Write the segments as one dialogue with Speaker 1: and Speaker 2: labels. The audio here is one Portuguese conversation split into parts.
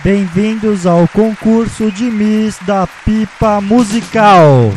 Speaker 1: Bem-vindos ao concurso de Miss da Pipa Musical.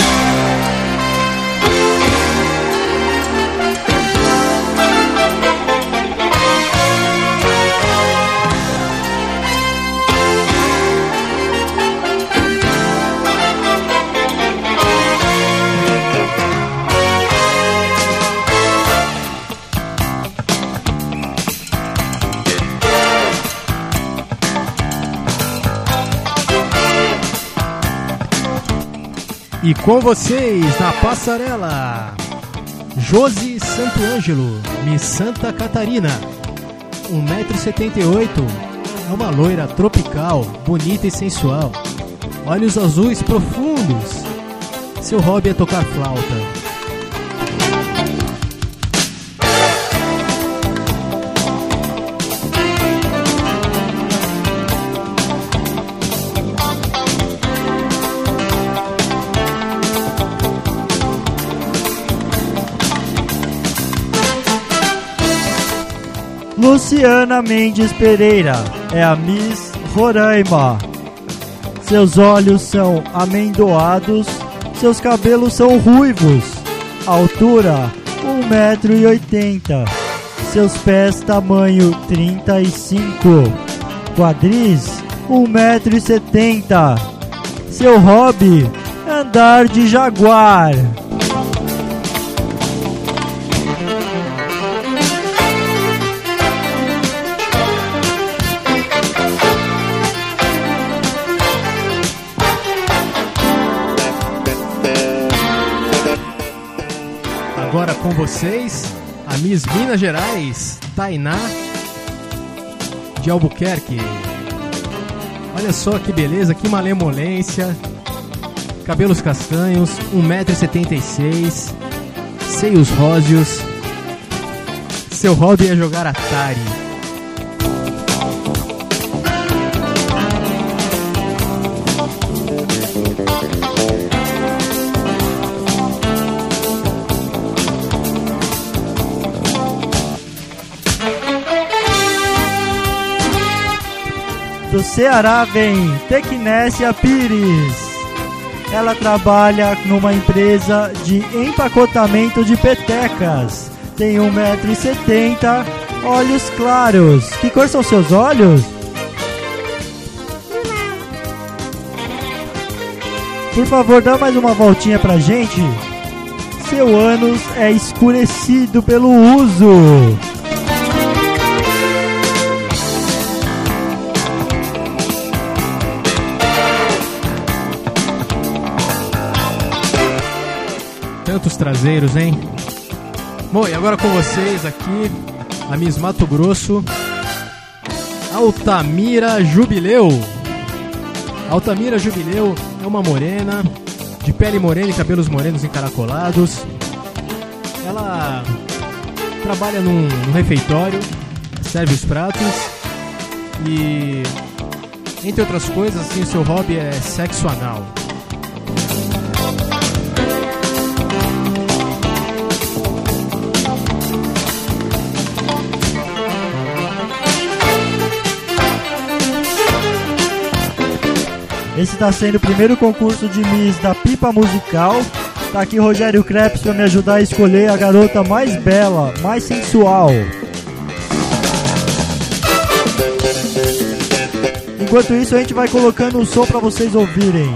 Speaker 2: E com vocês, na passarela, Josi Santo Ângelo, Miss Santa Catarina, 1,78 m, é uma loira tropical, bonita e sensual, olhos azuis profundos, seu hobby é tocar flauta.
Speaker 1: Luciana Mendes Pereira é a Miss Roraima. Seus olhos são amendoados, seus cabelos são ruivos. Altura 1,80 m. Seus pés tamanho 35. Quadris 1,70 m. Seu hobby andar de jaguar.
Speaker 2: Agora com vocês, a Miss Minas Gerais, Tainá de Albuquerque. Olha só que beleza, que malemolência. Cabelos castanhos, 1,76 m, seios róseos. Seu hobby é jogar Atari.
Speaker 1: Do Ceará vem Tecnésia Pires. Ela trabalha numa empresa de empacotamento de petecas. Tem 1,70 m, olhos claros. Que cor são seus olhos? Por favor, dá mais uma voltinha pra gente. Seu ânus é escurecido pelo uso.
Speaker 2: Tantos traseiros, hein? Bom, e agora com vocês aqui, a Miss Mato Grosso, Altamira Jubileu. Altamira Jubileu é uma morena, de pele morena e cabelos morenos encaracolados. Ela trabalha num refeitório, serve os pratos e, entre outras coisas, assim, o seu hobby é sexo anal.
Speaker 1: Esse está sendo o primeiro concurso de Miss da Pipa Musical. Tá aqui Rogério Krebs para me ajudar a escolher a garota mais bela, mais sensual. Enquanto isso, a gente vai colocando o som para vocês ouvirem.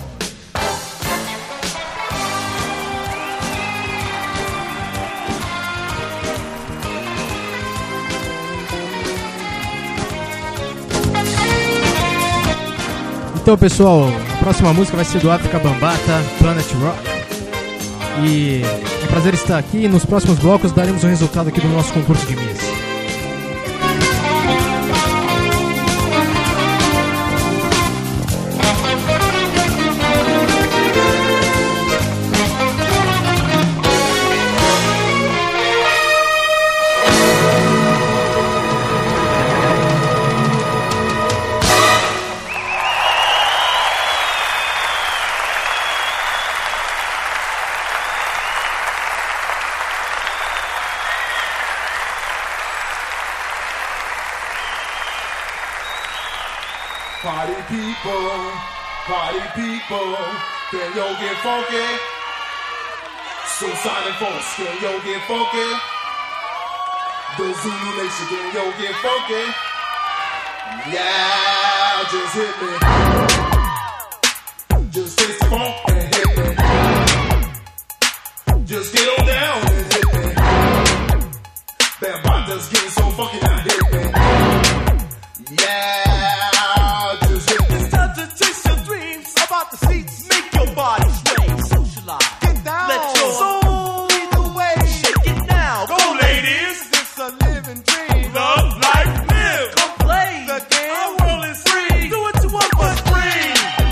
Speaker 2: Então, pessoal, a próxima música vai ser do África Bambata, Planet Rock. E é um prazer estar aqui. Nos próximos blocos daremos o resultado aqui do nosso concurso de Miss.
Speaker 3: Party people, can yo get funky? So Sonic Force, can yo get funky? The Zulu Nation, can yo get funky? Yeah, just hit me. Just taste the funk and hit me. Just get on down and hit me. Bam, just getting so funky now, hit me. Yeah, just hit me.
Speaker 4: It's time to chase your dreams about the seats. Make your body sway, socialize. Get down. Let your soul lead the way. Shake it now. Go, ladies. It's a living dream. Love, life, live. Come play the game. Our world is free. Do what you want for free.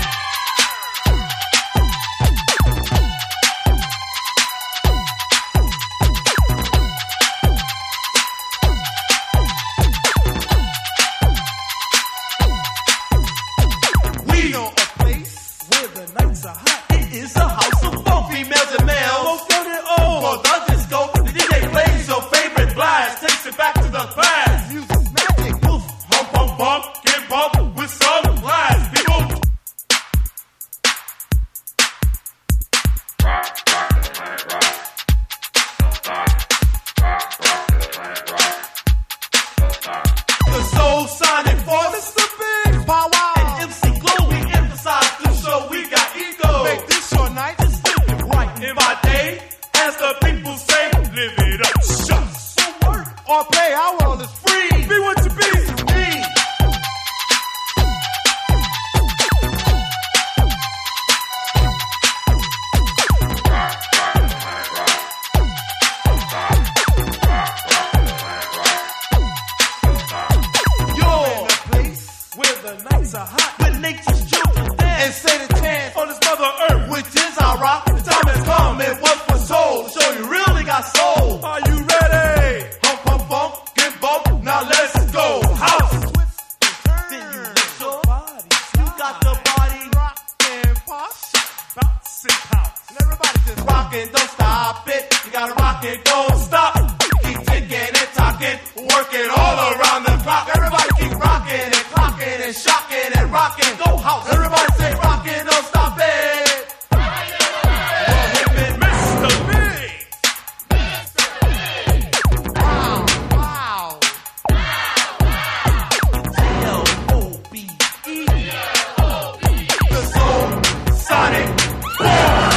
Speaker 4: We know a place where the nights are hot. It is a house of funk, females and males. Both young and old. For the disco, the DJ plays your favorite blast. Takes it back to the past. Music's magic. Woof. Hump, hump, bump. Get bumped with some class. People. The Soul Sonic Force. Mr. Big Power. And MC Glow, we emphasize to show we got ego. Make this your night, just live it right. In my day, as the people say, live it up. Shucks. So work or play, our world is free. Be what you be. Me. You're in a place where the nights are hot. With nature's children dance. And say the chance on this mother earth, which is our rock. The time has come and what for soul. Show you really got soul. Are you ready? Hump, hump, bump, get bumped. Now let's go. House. Then you let your body. You got the body rockin', pop. Bounce and pounce. And everybody just rockin', don't stop it. You gotta rock it, don't stop. Keep ticking and talking, working all around the clock. Everybody keep rocking and clocking and shocking and rocking. Go house. Everybody say rockin', don't stop it. Well, hit me, Mr. Big. Wow, wow. L-O-B-E. The Soul Sonic Force.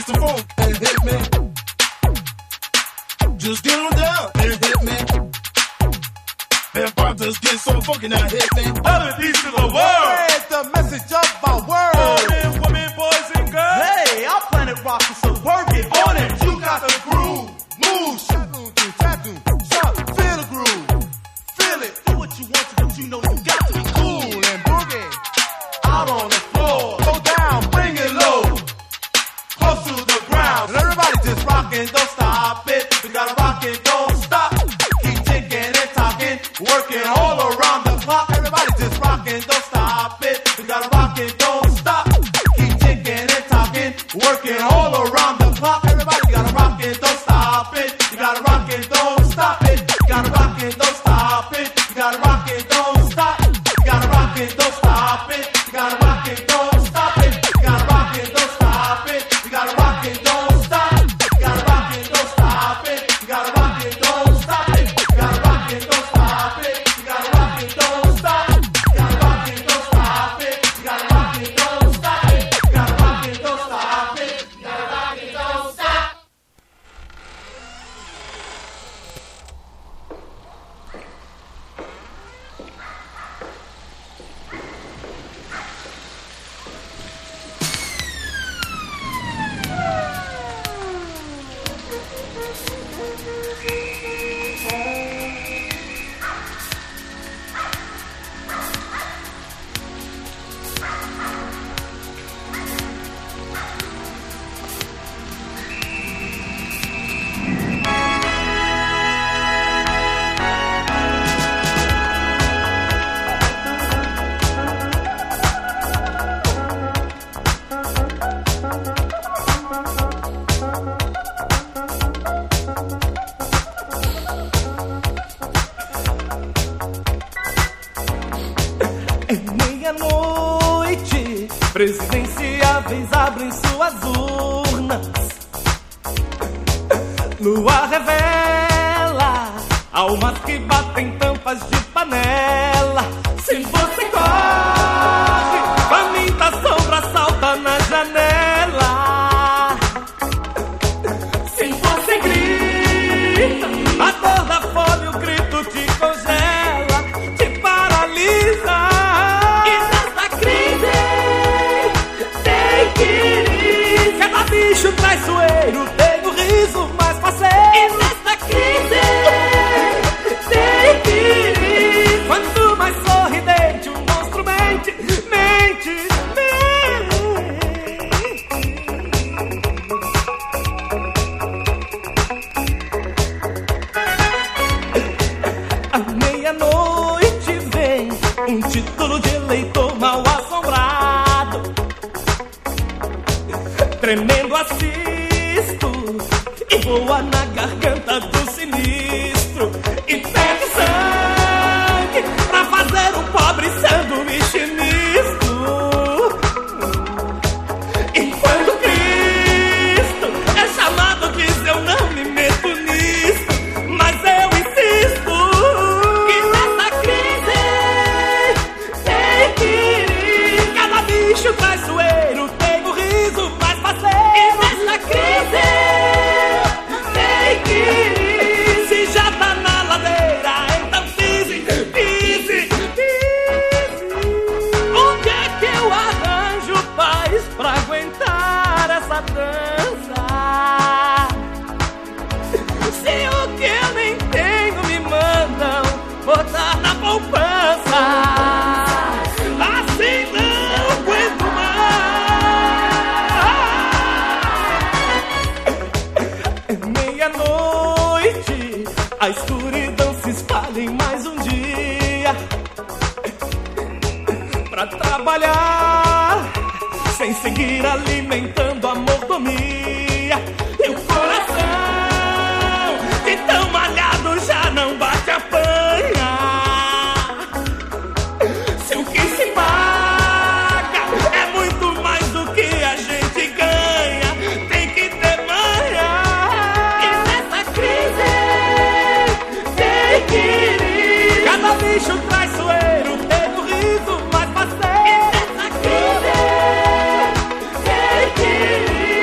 Speaker 3: the phone and hit me. Just get on down and hit me. Man, pop just get so funky now, hit me.
Speaker 4: Other piece of the world. Where's the message of my world? Men, women, boys, and girls. Hey, our planet rock is so work it on it. You got the groove. Move, shadow, tattoo, shop, feel the groove. Feel it. Do what you want to, but you know you got to be cool and boogie. Out on the floor. Go down, bring it low. Close to the ground. And everybody just rockin', don't stop it. We gotta rock it, don't stop. Keep ticking and talking, working all around the clock. Everybody just rockin', don't stop it. We gotta rock it, don't stop. Keep ticking and talking, working all around the clock. Everybody gotta rock it, don't stop it. You gotta rock it, don't stop it. You gotta rock it, don't stop it. You gotta rock it, don't stop. You gotta rock it, don't stop it. You gotta rock it, don't stop it. You gotta rock it, don't stop it. You gotta rock it, don't stop. You gotta rock it, don't stop it. You gotta rock it, don't stop it. You gotta rock it, don't stop it. You gotta rock it, don't stop. You gotta rock it, don't stop it. You gotta rock it, don't stop it. You gotta rock it, don't stop it. You gotta rock it, don't stop. Meia-noite, presidenciáveis abrem suas urnas. Lua revela almas que batem tampas de panela. Se você corre, faminta sombra salta na janela. Se você grita, a dor da fome, o grito te congela, te paralisa. Bicho traiçoeiro, tem o riso mais parceiro. E nesta crise tem que ir. Quanto mais sorridente, um monstro mente, mente, mente. À meia-noite vem um título de eleitor mal assombrado. Tremendo assisto e voa na garganta do sinistro. E pede sangue pra fazer um pobre sanduíche misto. E quando Cristo é chamado, diz eu não me meto nisso, mas eu insisto. E nessa crise tem que ir. Cada bicho traiçoeiro tem o riso mais parceiro. E nessa crise tem que ir. Se já tá na ladeira, então pise, pise, pise. Onde é que eu arranjo paz pra aguentar essa dança? Se o que eu nem tenho me mandam botar na poupança, assim não aguento mais. Meia-noite, a escuridão se espalha em mais um dia. Pra trabalhar, sem seguir alimentando a mordomia. E o coração, de tão malhado, já não bate a panha. Se o que se paga é muito mais do que a gente ganha, tem que ter manha. E nessa crise tem que ir. Cada bicho traiçoeiro tem o riso mais parceiro. E nessa crise tem que ir.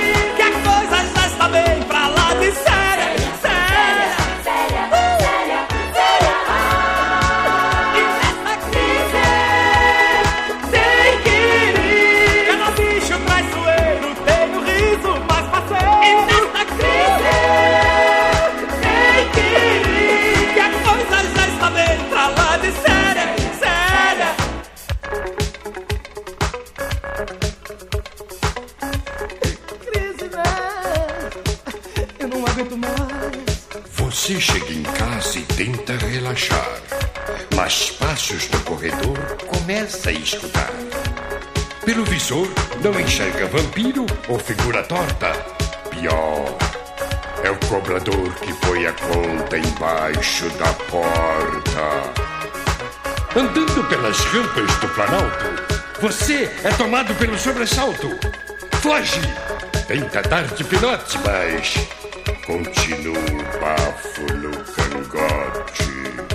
Speaker 5: Você chega em casa e tenta relaxar, mas passos no corredor começa a escutar. Pelo visor, não enxerga vampiro ou figura torta. Pior, é o cobrador que põe a conta embaixo da porta. Andando pelas rampas do Planalto, você é tomado pelo sobressalto. Foge! Tenta dar de pinote, mas continua o bafo no cangote.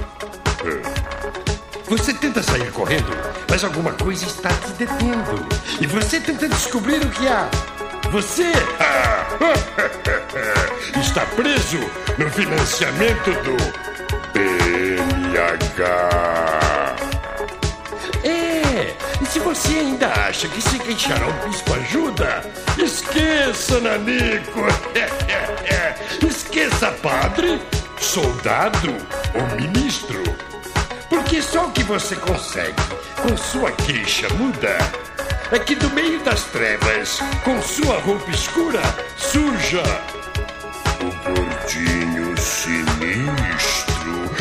Speaker 5: Você tenta sair correndo, mas alguma coisa está te detendo. E você tenta descobrir o que há. Você está preso no financiamento do BNH. E se você ainda acha que se queixar ao bispo ajuda, esqueça, Nanico. Esqueça padre, soldado ou ministro. Porque só o que você consegue com sua queixa muda é que do meio das trevas, com sua roupa escura, surja o gordinho sinistro.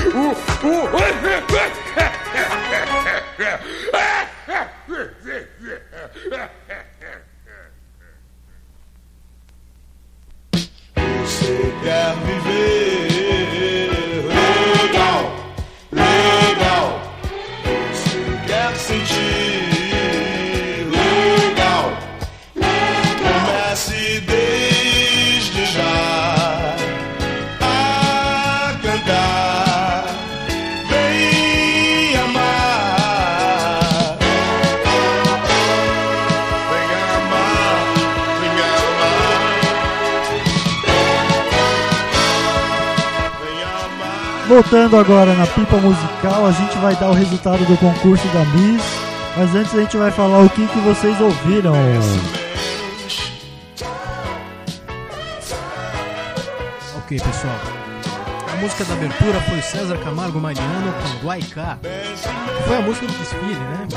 Speaker 4: Você quer viver legal, legal. Você quer sentir legal, comece desde já a cantar, bem amar. Vem amar, vem amar.
Speaker 1: Voltando agora na pipa musical, a gente vai dar o resultado do concurso da Miss, mas antes a gente vai falar o que vocês ouviram.
Speaker 2: Ok, pessoal. A música da abertura foi César Camargo Mariano com Guaicá. Foi a música do desfile, né?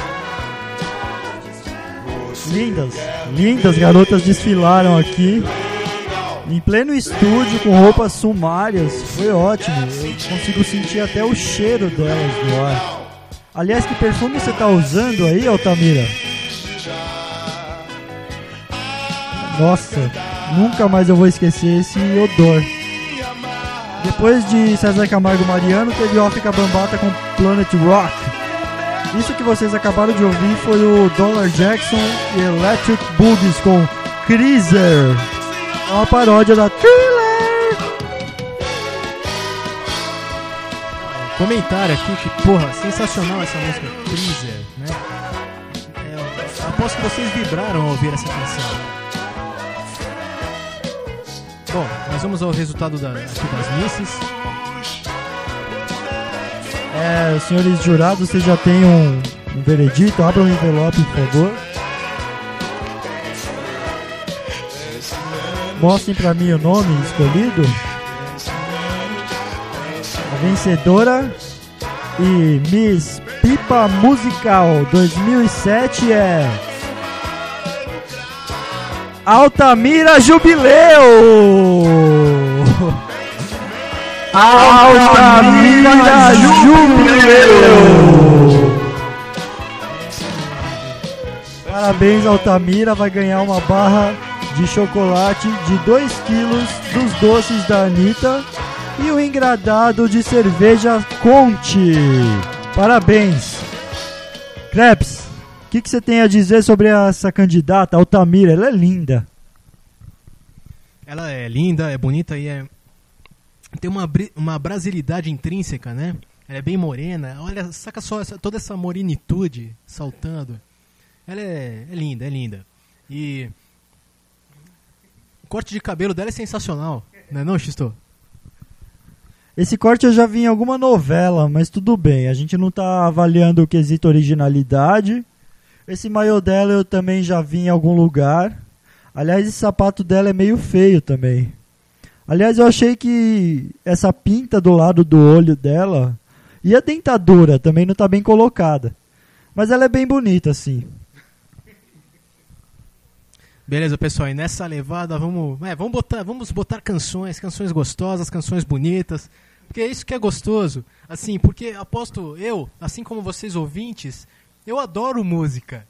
Speaker 1: Lindas garotas desfilaram aqui em pleno estúdio com roupas sumárias. Foi ótimo, eu consigo sentir até o cheiro delas no ar. Aliás, que perfume você tá usando aí, Altamira? Nossa, nunca mais eu vou esquecer esse odor. Depois de César Camargo Mariano, teve África Bambata com Planet Rock. Isso que vocês acabaram de ouvir foi o Dollar Jackson e Electric Boogies com Cruiser. É uma paródia da Thriller.
Speaker 2: Comentário aqui que, porra, sensacional essa música, Freezer, né? Aposto que vocês vibraram ao ouvir essa canção. Bom, nós vamos ao resultado aqui das misses.
Speaker 1: Senhores jurados, vocês já têm um veredito? Abra o envelope, por favor. Mostrem pra mim o nome escolhido. A vencedora e Miss Pipa Musical 2007 é Altamira Jubileu. Altamira Jubileu. Parabéns, Altamira, vai ganhar uma barra de chocolate de 2 quilos dos doces da Anitta e um engradado de cerveja Conte. Parabéns. Krebs, o que você tem a dizer sobre essa candidata, Altamira? Ela é linda.
Speaker 2: Ela é linda, é bonita e tem uma brasilidade intrínseca, né? Ela é bem morena. Olha, saca só toda essa morenitude saltando. Ela é linda, é linda. E o corte de cabelo dela é sensacional, não é não, Xisto?
Speaker 1: Esse corte eu já vi em alguma novela, mas tudo bem. A gente não tá avaliando o quesito originalidade. Esse maiô dela eu também já vi em algum lugar. Aliás, esse sapato dela é meio feio também. Aliás, eu achei que essa pinta do lado do olho dela e a dentadura também não tá bem colocada. Mas ela é bem bonita, sim.
Speaker 2: Beleza, pessoal, e nessa levada vamos botar canções gostosas, canções bonitas, porque é isso que é gostoso, assim, porque aposto eu, assim como vocês ouvintes, eu adoro música.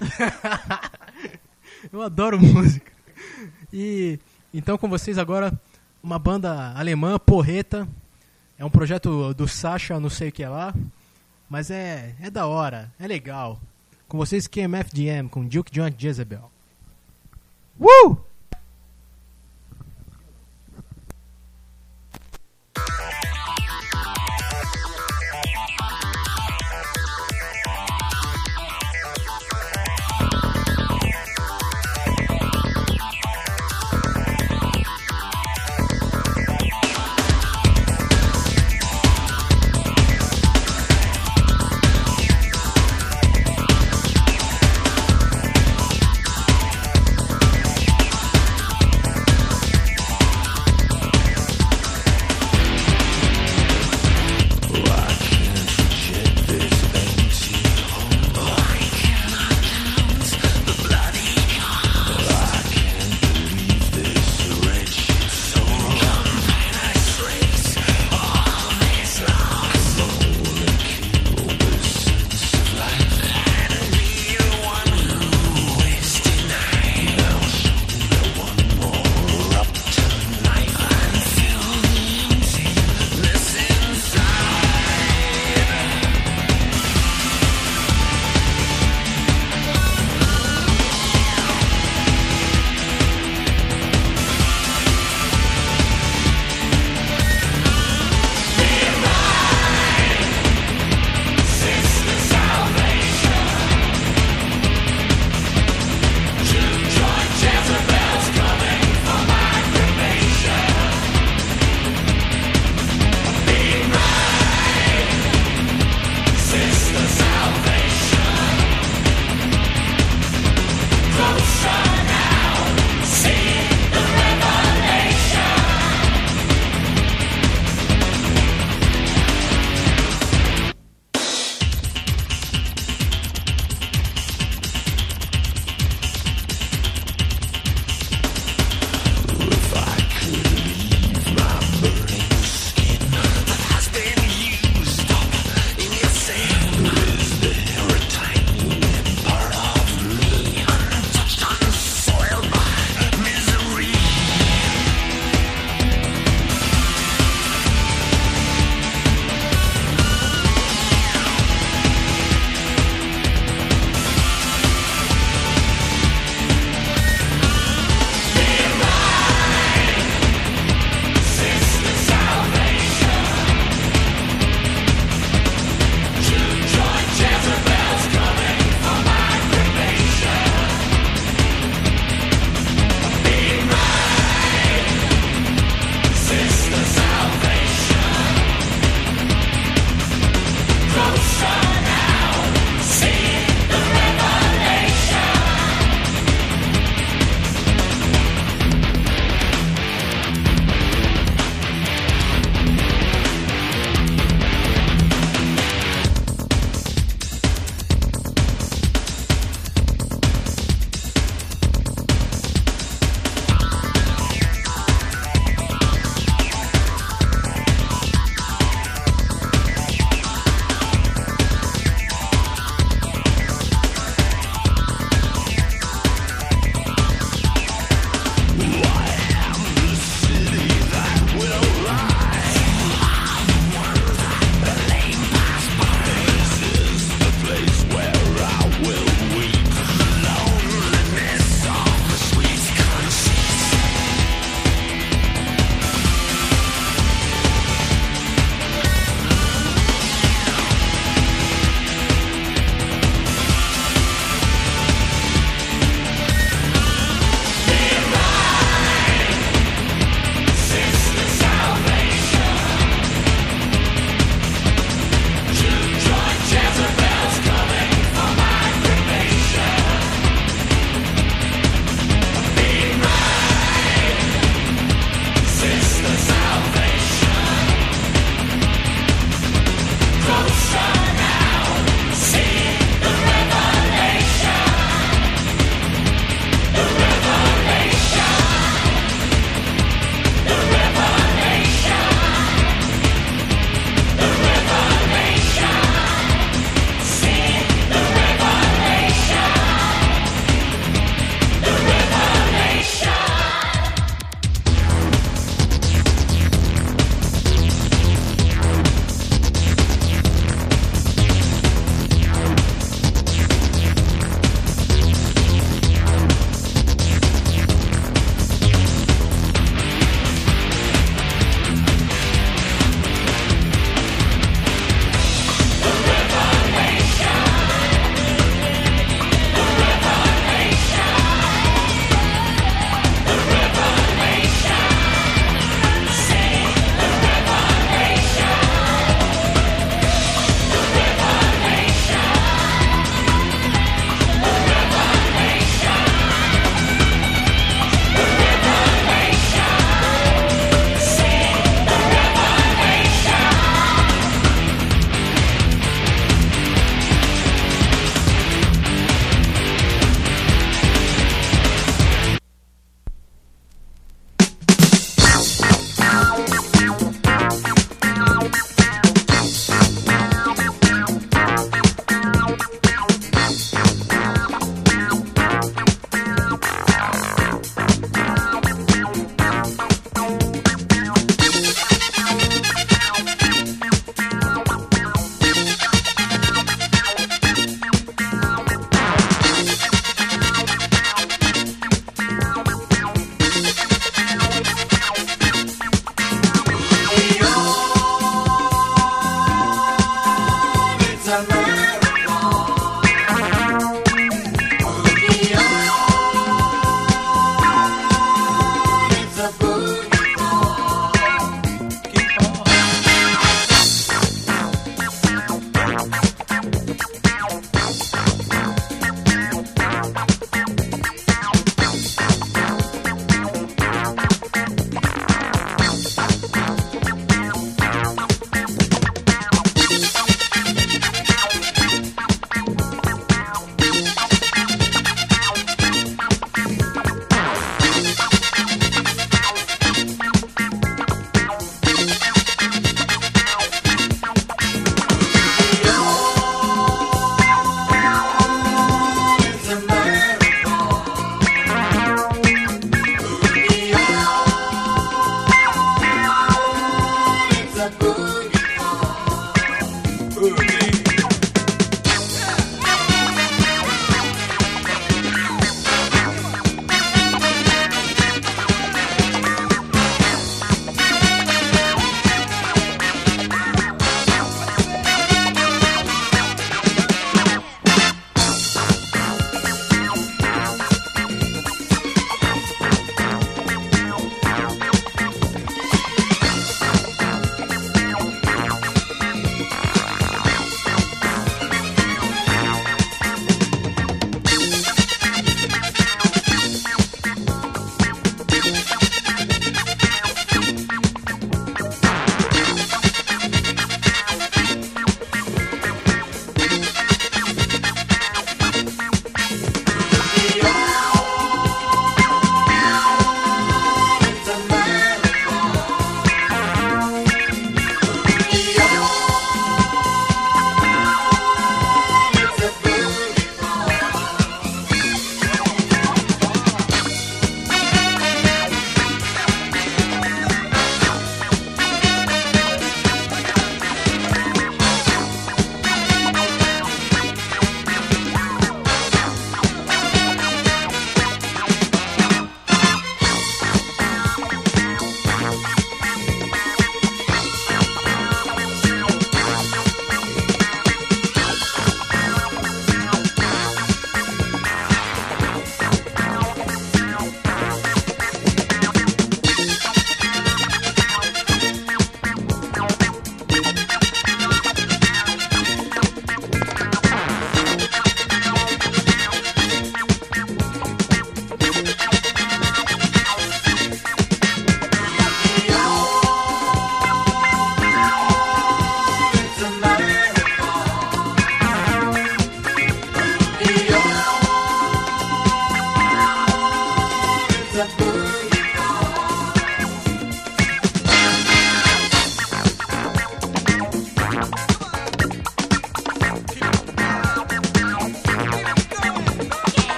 Speaker 2: Eu adoro música. E então com vocês agora uma banda alemã, Porreta, é um projeto do Sasha, não sei o que é lá, mas é da hora, é legal. Com vocês KMFDM, com Duke Joint Jezebel. Woo!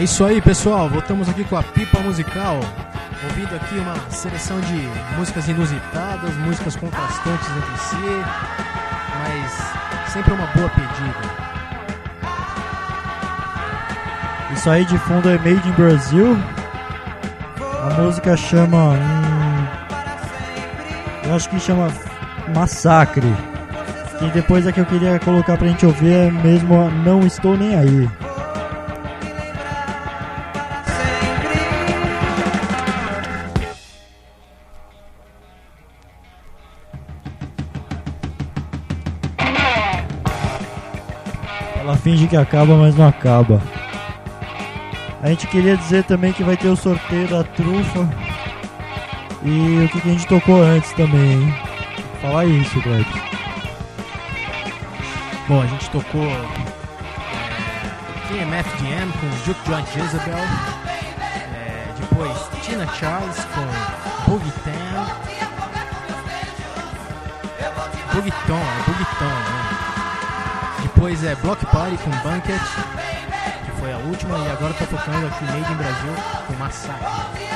Speaker 2: isso aí, pessoal. Voltamos aqui com a Pipa Musical. Ouvindo aqui uma seleção de músicas inusitadas, músicas contrastantes entre si, mas sempre uma boa pedida.
Speaker 1: Isso aí de fundo é Made in Brazil. A música chama... eu acho que chama Massacre. E depois a que eu queria colocar pra gente ouvir é mesmo Não Estou Nem Aí. Ela finge que acaba, mas não acaba. A gente queria dizer também que vai ter o sorteio da trufa. E o que a gente tocou antes também, hein? Fala isso, Cleber.
Speaker 2: Bom, a gente tocou KMFDM com Juke Joint Jezebel. Depois Tina Charles com Boogie Ton, né? Depois Block Party com Bunket, que foi a última, e agora tô tocando aqui Made in Brasil com Massacre.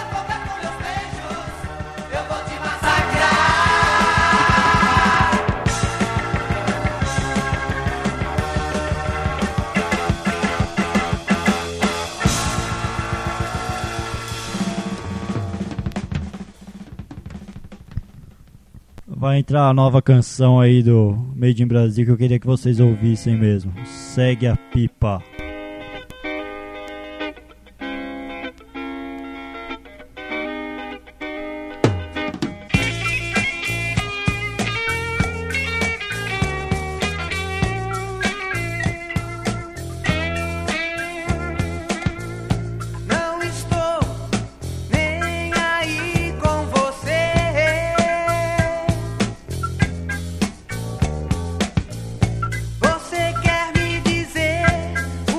Speaker 1: Vai entrar a nova canção aí do Made in Brasil que eu queria que vocês ouvissem mesmo. Segue a Pipa.
Speaker 6: Você quer me dizer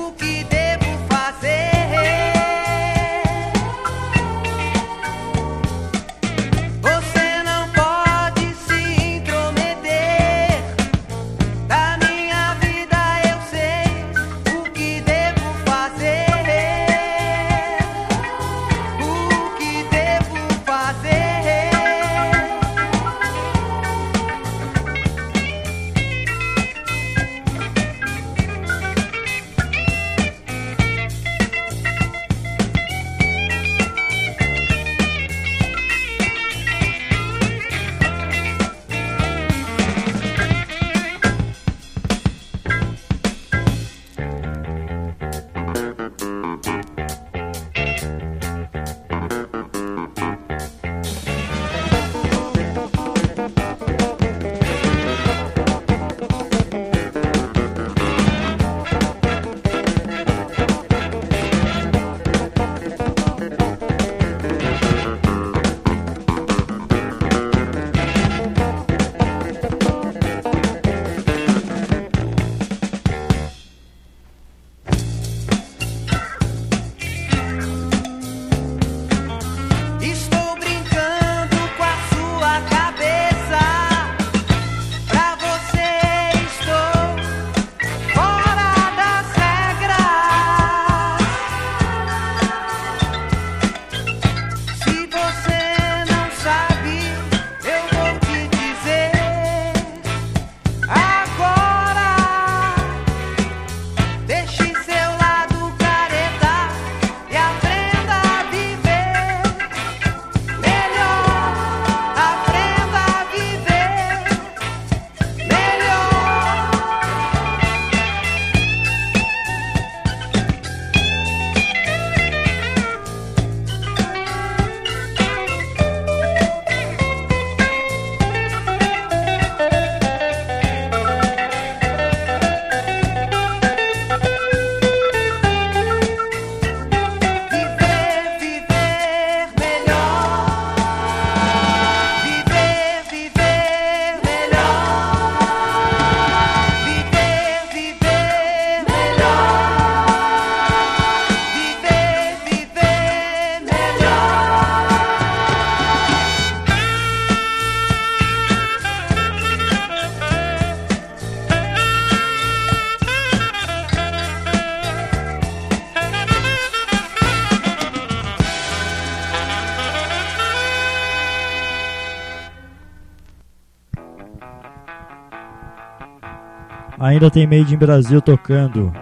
Speaker 1: Ainda tem Made in Brasil tocando.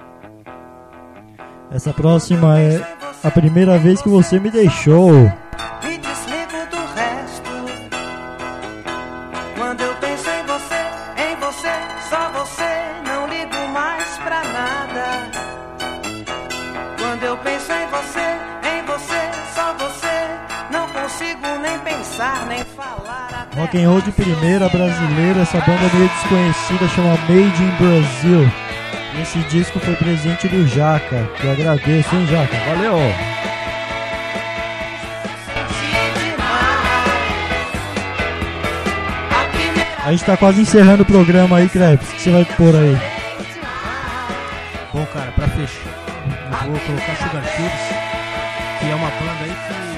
Speaker 1: Essa próxima é a primeira vez que você me deixou.
Speaker 6: Me desligo do resto. Quando eu penso em você, só você, não ligo mais pra nada. Quando eu penso em você, só você, não consigo nem pensar, nem falar.
Speaker 1: Rock and roll de primeira brasileira, essa banda meio desconhecida chama Made in Brasil. Esse disco foi presente do Jaca, que eu agradeço, hein, Jaca? Valeu! A gente tá quase encerrando o programa aí, Krebs. O que você vai pôr aí?
Speaker 2: Bom, cara, pra fechar, eu vou colocar Sugar Cubes, que é uma banda aí que...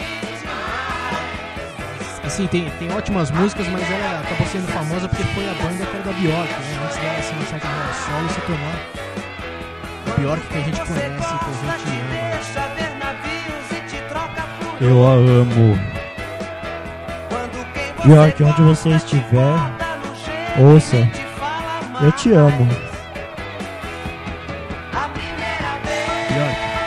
Speaker 2: Assim, tem ótimas músicas, mas ela acabou sendo famosa porque foi a banda que era da Bjork, né? Antes dela se lançar de carreira solo e se tornar a Bjork que a gente conhece, que a gente ama.
Speaker 1: Eu a amo. Bjork, onde você estiver, ouça. Eu te amo.
Speaker 2: Bjork.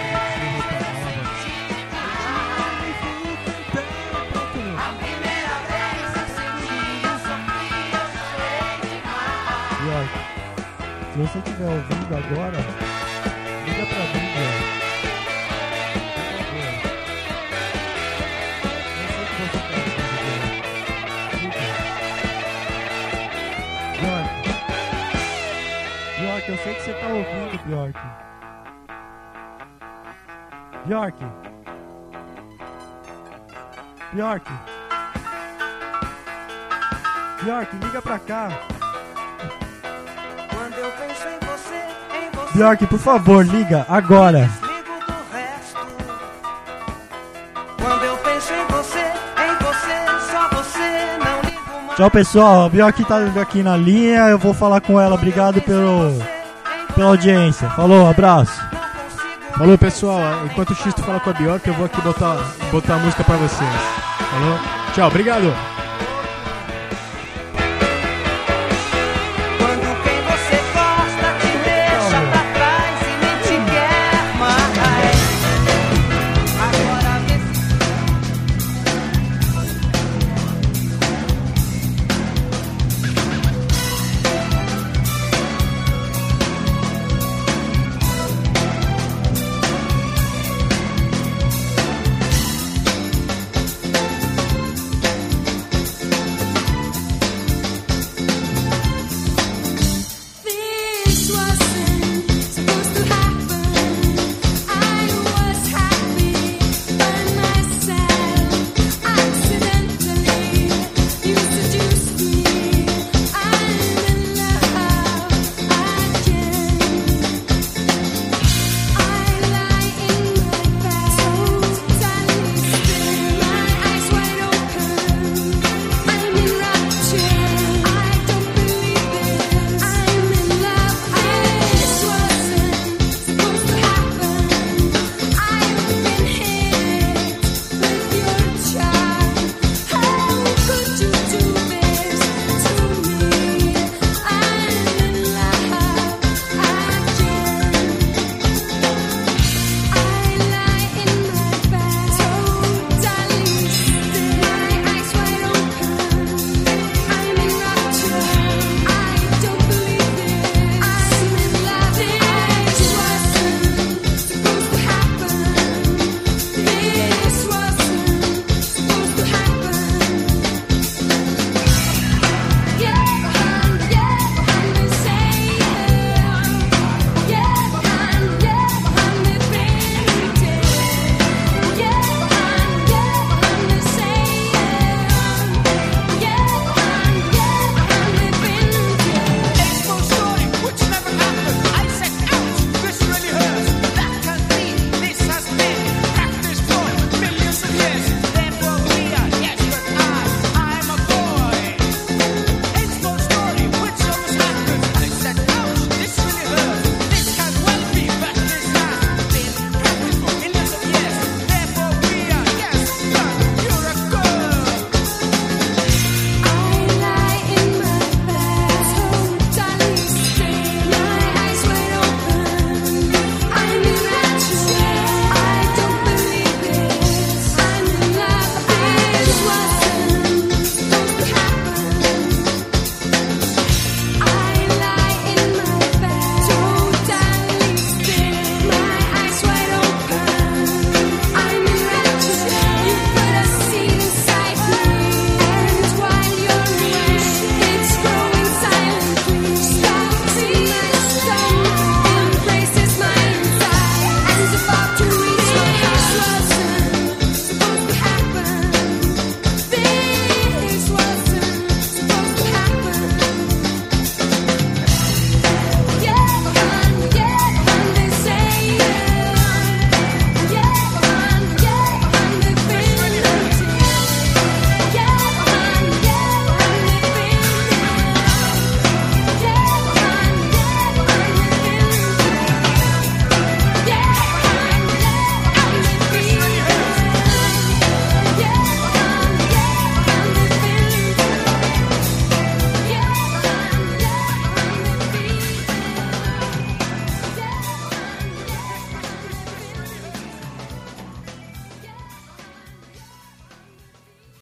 Speaker 1: Se você estiver ouvindo agora, liga pra mim, Bjork. Bjork, eu sei que você tá ouvindo, Bjork. Bjork. Bjork. Bjork, liga pra cá. Bjork, por favor, liga agora. Tchau, pessoal. A Bjork tá aqui na linha. Eu vou falar com ela. Obrigado pela audiência. Falou, abraço.
Speaker 2: Falou, pessoal. Enquanto o Xisto fala com a Bjork, eu vou aqui botar a música pra vocês. Falou? Tchau, obrigado.